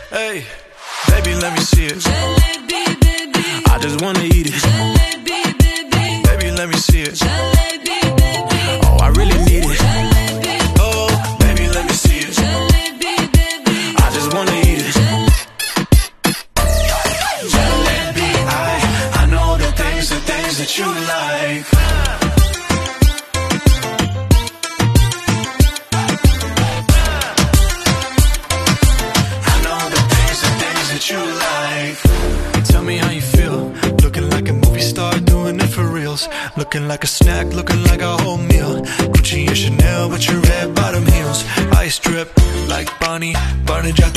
Hey, baby, let me see it. Jalebi, baby. I just wanna eat it. Jalebi, baby. Baby, let me see it. Jalebi, baby. Oh, I really need it. Jalebi, Oh, baby, let me see it. jalebi, baby. I just wanna eat it. Jalebi, I know the things that you like. You like. Tell me how you feel. Looking like a movie star, doing it for reals. Looking like a snack, looking like a whole meal. Gucci and Chanel with your red bottom heels. Ice drip like Bonnie, Barney Jack.